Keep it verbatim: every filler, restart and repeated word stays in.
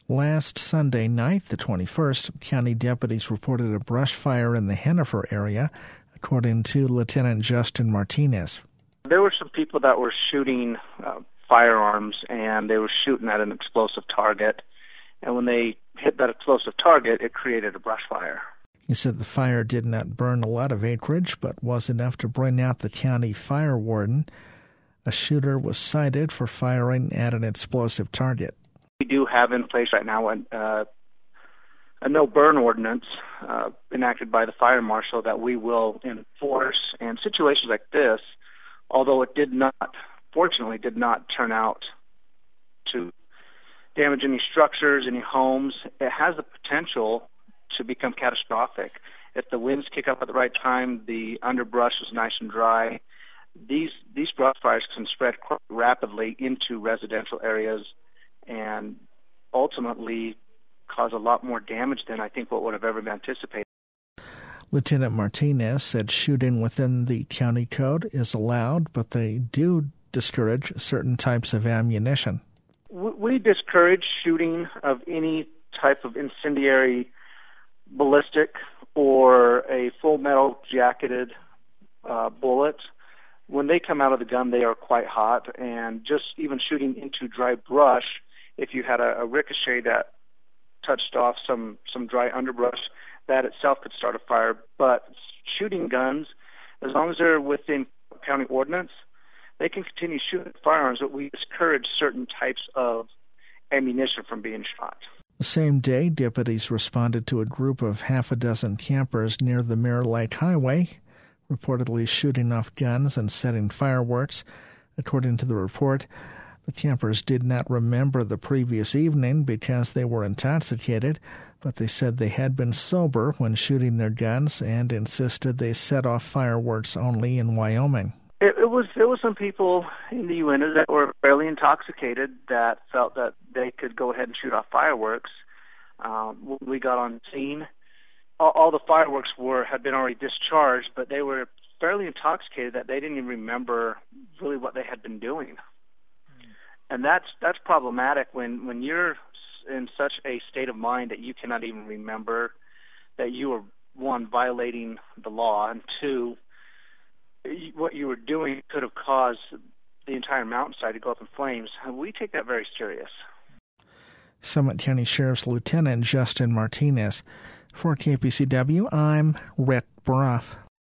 Last Sunday night, the twenty-first, county deputies reported a brush fire in the Hennifer area, according to Lieutenant Justin Martinez. There were some people that were shooting uh, firearms, and they were shooting at an explosive target. And when they hit that explosive target, it created a brush fire. He said the fire did not burn a lot of acreage, but was enough to bring out the county fire warden. A shooter was cited for firing at an explosive target. We do have in place right now a, uh, a no-burn ordinance uh, enacted by the fire marshal that we will enforce. And situations like this, although it did not, fortunately, did not turn out to damage any structures, any homes, it has the potential to become catastrophic. If the winds kick up at the right time, the underbrush is nice and dry, these these brush fires can spread quite rapidly into residential areas and ultimately cause a lot more damage than I think what would have ever been anticipated. Lieutenant Martinez said shooting within the county code is allowed, but they do discourage certain types of ammunition. We discourage shooting of any type of incendiary ballistic or a full metal jacketed uh, bullet. When they come out of the gun, they are quite hot, and just even shooting into dry brush, if you had a, a ricochet that touched off some, some dry underbrush, that itself could start a fire. But shooting guns, as long as they're within county ordinance, they can continue shooting firearms, but we discourage certain types of ammunition from being shot. The same day, deputies responded to a group of half a dozen campers near the Mirror Lake Highway, reportedly shooting off guns and setting fireworks. According to the report, the campers did not remember the previous evening because they were intoxicated, but they said they had been sober when shooting their guns and insisted they set off fireworks only in Wyoming. It, it was there was some people in the Uintas that were fairly intoxicated that felt that they could go ahead and shoot off fireworks. Um, when we got on scene, all, all the fireworks were had been already discharged, but they were fairly intoxicated that they didn't even remember really what they had been doing. Mm. And that's that's problematic when, when you're in such a state of mind that you cannot even remember that you were, one, violating the law, and two, what you were doing could have caused the entire mountainside to go up in flames. We take that very serious. Summit County Sheriff's Lieutenant Justin Martinez. For K P C W, I'm Rhett Brough.